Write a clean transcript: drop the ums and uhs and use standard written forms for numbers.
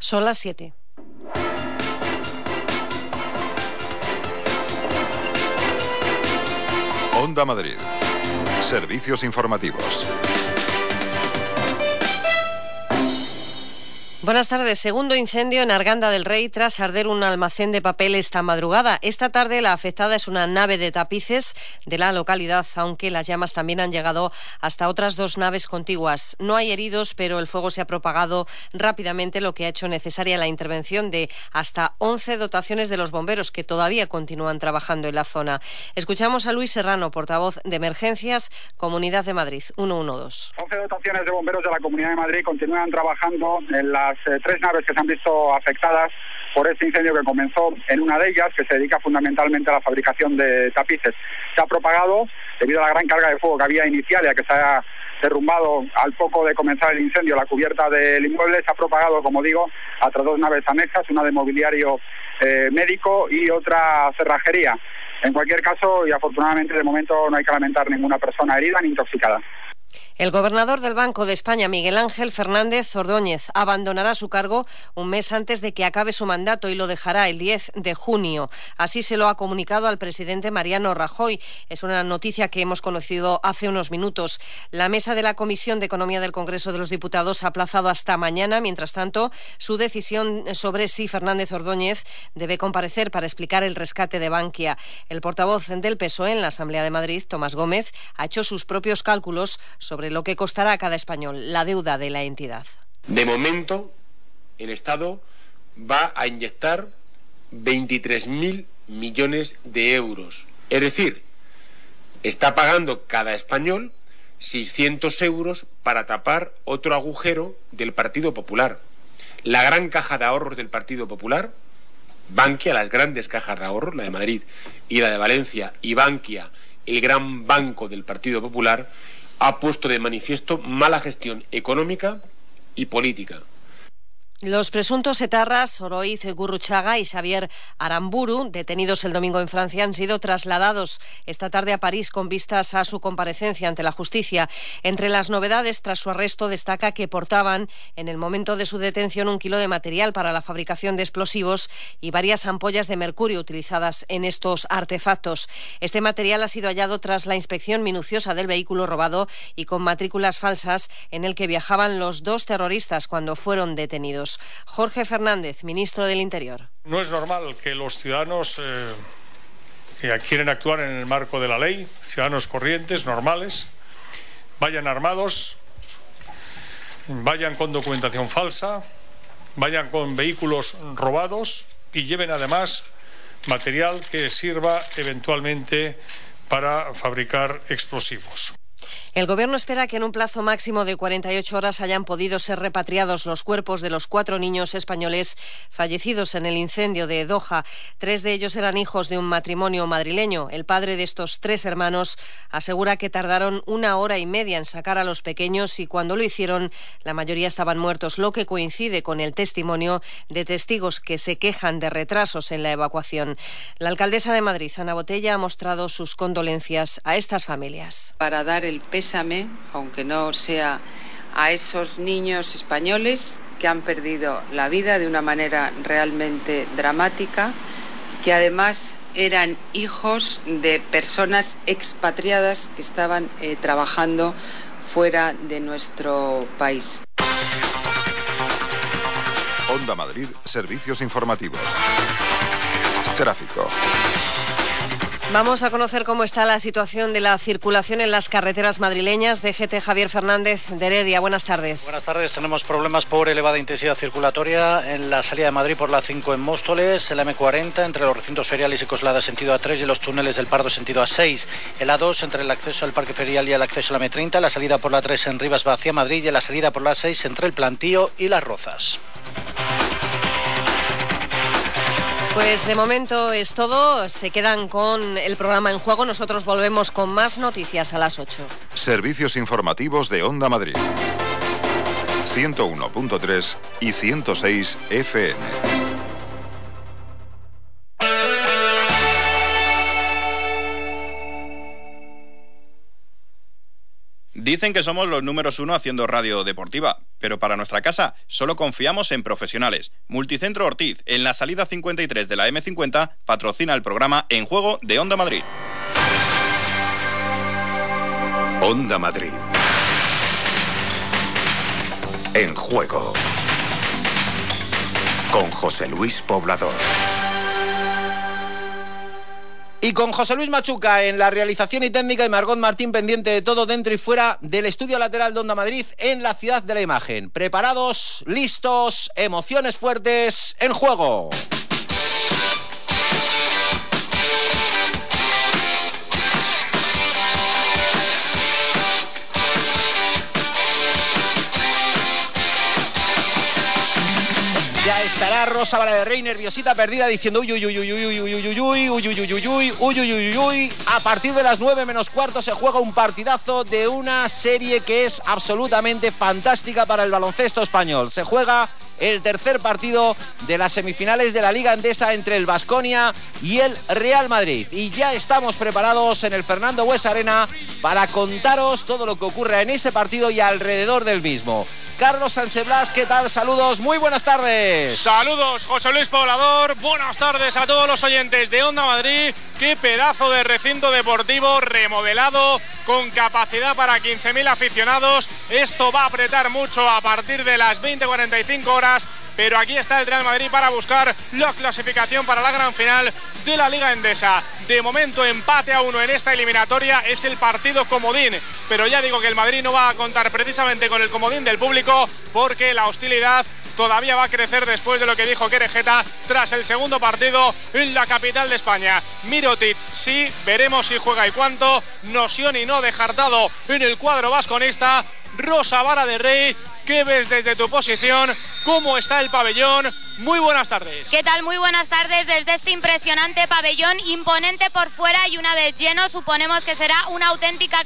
Son las 7. Onda Madrid. Servicios informativos. Buenas tardes. Segundo incendio en Arganda del Rey tras arder un almacén de papel esta madrugada. Esta tarde la afectada es una nave de tapices de la localidad, aunque las llamas también han llegado hasta otras 2 naves contiguas. No hay heridos, pero el fuego se ha propagado rápidamente, lo que ha hecho necesaria la intervención de hasta 11 dotaciones de los bomberos, que todavía continúan trabajando en la zona. Escuchamos a Luis Serrano, portavoz de Emergencias, Comunidad de Madrid, 112. 11 dotaciones de bomberos de la Comunidad de Madrid continúan trabajando en las 3 naves que se han visto afectadas por este incendio que comenzó en una de ellas, que se dedica fundamentalmente a la fabricación de tapices. Se ha propagado, debido a la gran carga de fuego que había inicial y a que se ha derrumbado al poco de comenzar el incendio la cubierta del inmueble, se ha propagado, como digo, a otras 2 naves anexas, una de mobiliario médico y otra cerrajería. En cualquier caso, y afortunadamente de momento no hay que lamentar ninguna persona herida ni intoxicada. El gobernador del Banco de España, Miguel Ángel Fernández Ordóñez, abandonará su cargo un mes antes de que acabe su mandato y lo dejará el 10 de junio. Así se lo ha comunicado al presidente Mariano Rajoy. Es una noticia que hemos conocido hace unos minutos. La mesa de la Comisión de Economía del Congreso de los Diputados ha aplazado hasta mañana. Mientras tanto, su decisión sobre si Fernández Ordóñez debe comparecer para explicar el rescate de Bankia. El portavoz del PSOE en la Asamblea de Madrid, Tomás Gómez, ha hecho sus propios cálculos sobre lo que costará a cada español la deuda de la entidad. De momento, el Estado va a inyectar 23.000 millones de euros. Es decir, está pagando cada español 600 euros para tapar otro agujero del Partido Popular. La gran caja de ahorros del Partido Popular, Bankia, las grandes cajas de ahorros, la de Madrid y la de Valencia, y Bankia, el gran banco del Partido Popular, ha puesto de manifiesto mala gestión económica y política. Los presuntos etarras Oroiz Gurruchaga y Xavier Aramburu, detenidos el domingo en Francia, han sido trasladados esta tarde a París con vistas a su comparecencia ante la justicia. Entre las novedades tras su arresto destaca que portaban en el momento de su detención 1 kilo de material para la fabricación de explosivos y varias ampollas de mercurio utilizadas en estos artefactos. Este material ha sido hallado tras la inspección minuciosa del vehículo robado y con matrículas falsas en el que viajaban los 2 terroristas cuando fueron detenidos. Jorge Fernández, ministro del Interior. No es normal que los ciudadanos que quieren actuar en el marco de la ley, ciudadanos corrientes, normales, vayan armados, vayan con documentación falsa, vayan con vehículos robados y lleven además material que sirva eventualmente para fabricar explosivos. El Gobierno espera que en un plazo máximo de 48 horas hayan podido ser repatriados los cuerpos de los 4 niños españoles fallecidos en el incendio de Doha. 3 de ellos eran hijos de un matrimonio madrileño. El padre de estos 3 hermanos asegura que tardaron 1 hora y media en sacar a los pequeños y cuando lo hicieron la mayoría estaban muertos, lo que coincide con el testimonio de testigos que se quejan de retrasos en la evacuación. La alcaldesa de Madrid, Ana Botella, ha mostrado sus condolencias a estas familias. Para dar el pésame, aunque no sea a esos niños españoles que han perdido la vida de una manera realmente dramática, que además eran hijos de personas expatriadas que estaban trabajando fuera de nuestro país. Onda Madrid, servicios informativos. Tráfico. Vamos a conocer cómo está la situación de la circulación en las carreteras madrileñas. DGT Javier Fernández de Heredia, buenas tardes. Buenas tardes, tenemos problemas por elevada intensidad circulatoria en la salida de Madrid por la 5 en Móstoles, el M40 entre los recintos feriales y Coslada sentido A3 y los túneles del Pardo sentido A6, el A2 entre el acceso al Parque Ferial y el acceso a la M30, la salida por la 3 en Rivas va hacia Madrid y la salida por la 6 entre el Plantío y Las Rozas. Pues de momento es todo. Se quedan con el programa En Juego. Nosotros volvemos con más noticias a las 8. Servicios informativos de Onda Madrid. 101.3 y 106 FM. Dicen que somos los números 1 haciendo radio deportiva, Pero para nuestra casa solo confiamos en profesionales. Multicentro Ortiz, en la salida 53 de la M50, patrocina el programa En Juego de Onda Madrid. Onda Madrid. En Juego. Con José Luis Poblador. Y con José Luis Machuca en la realización y técnica y Margot Martín pendiente de todo dentro y fuera del estudio lateral de Onda Madrid en la ciudad de la imagen. Preparados, listos, emociones fuertes, En Juego. Ya estará Rosa Vara de Rey nerviosita, perdida, diciendo uy, uy, uy, uy, uy, uy, uy, uy, uy, uy, uy, uy, uy, uy, uy, uy. A partir de las 9 menos cuarto se juega un partidazo de una serie que es absolutamente fantástica para el baloncesto español. Se juega el tercer partido de las semifinales de la Liga Endesa entre el Baskonia y el Real Madrid. Y ya estamos preparados en el Fernando Buesa Arena para contaros todo lo que ocurre en ese partido y alrededor del mismo. Carlos Sánchez Blas, ¿qué tal? Saludos, muy buenas tardes. Saludos, José Luis Poblador, buenas tardes a todos los oyentes de Onda Madrid. Qué pedazo de recinto deportivo remodelado, con capacidad para 15.000 aficionados. Esto va a apretar mucho a partir de las 20:45 horas. Pero aquí está el Real Madrid para buscar la clasificación para la gran final de la Liga Endesa. De momento empate a 1 en esta eliminatoria, es el partido comodín. Pero ya digo que el Madrid no va a contar precisamente con el comodín del público, porque la hostilidad todavía va a crecer después de lo que dijo Querejeta tras el segundo partido en la capital de España. Mirotic sí, veremos si juega y cuánto. Nocioni no descartado en el cuadro vasconista. Rosa Vara de Rey, ¿qué ves desde tu posición? ¿Cómo está el pabellón? Muy buenas tardes. ¿Qué tal? Muy buenas tardes desde este impresionante pabellón, imponente por fuera y una vez lleno suponemos que será una auténtica